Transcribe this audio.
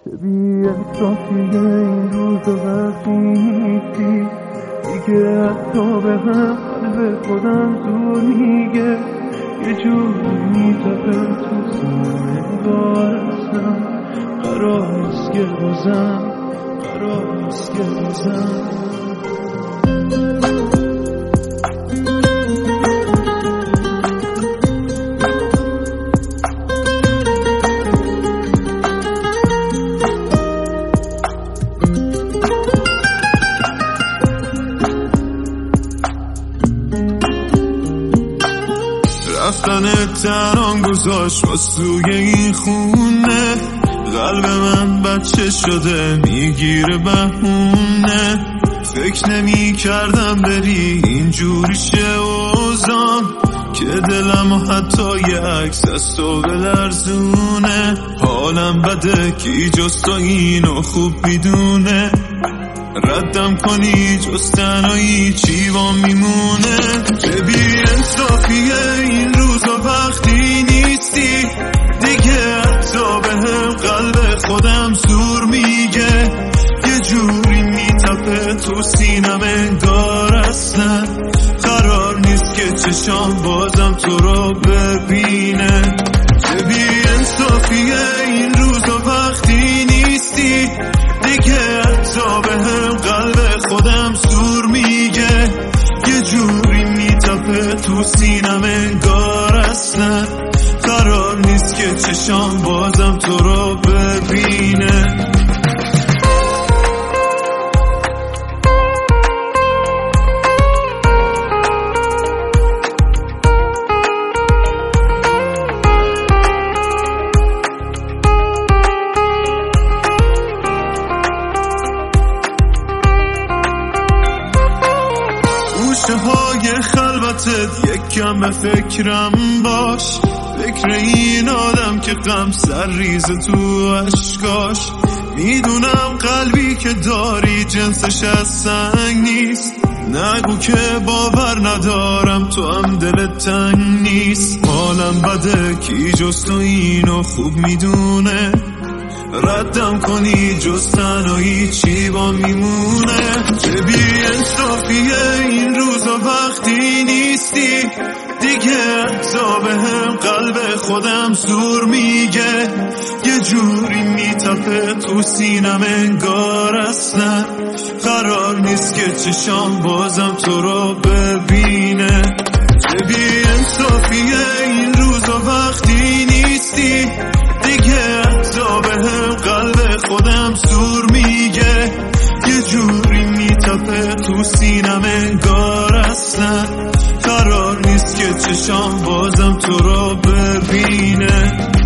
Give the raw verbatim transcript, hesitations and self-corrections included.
بی انصافی این روز وقتی نیستی دیگه، حتی به هم قلب خودم زور میگه، یه جوری میتپه تو سینه بارستم. قرار نیست که بازم قرار نیست که بازم رفتن تنان گذاشت واسه توی این خونه، قلب من بچه شده میگیره بهونه. فکر نمی کردم بری اینجوری شه اوزان، که دلم و حتی یه عکس از تو بلرزونه. حالم بده کی جز تو اینو خوب میدونه، ردم کنی جز تنهایی چی با میمونه. چه بی انصافیه این روزا وقتی نیستی دیگه، حتی به هم قلب خودم زور میگه، یه جوری میتپه تو سینم انگار اصلا قرار نیست که چشام بازم تو رو ببینه. چه بی انصافیه این روزا وقتی نیستی دیگه، حتی به هم قلب خودم زور میگه، یه جوری میتپه تو سینم انگار اصلا قرار نیست که چشام بازم تو رو ببینه. گوشه های خلوتت یک کم به فکرم باش، فکر این آدم که غم سر ریز تو اشکاش. میدونم قلبی که داری جنسش از سنگ نیست، نگو که باور ندارم تو هم دلت تنگ نیست. حالم بده کی جز تو اینو خوب میدونه، ردم کنی جز تنهایی چی با میمونه. چه بی انصافیه این روزا وقتی نیستی دیگه، حتی به هم قلب خودم زور میگه، یه جوری میتپه تو سینم انگار اصلا قرار نیست که چشام بازم تو رو ببینه. چه بی انصافیه این روزا وقتی نیستی دیگه، حتی به هم قلب خودم زور میگه، یه جوری میتپه تو سینم انگار اصلا قرار نیست که چشام بازم تو رو ببینه.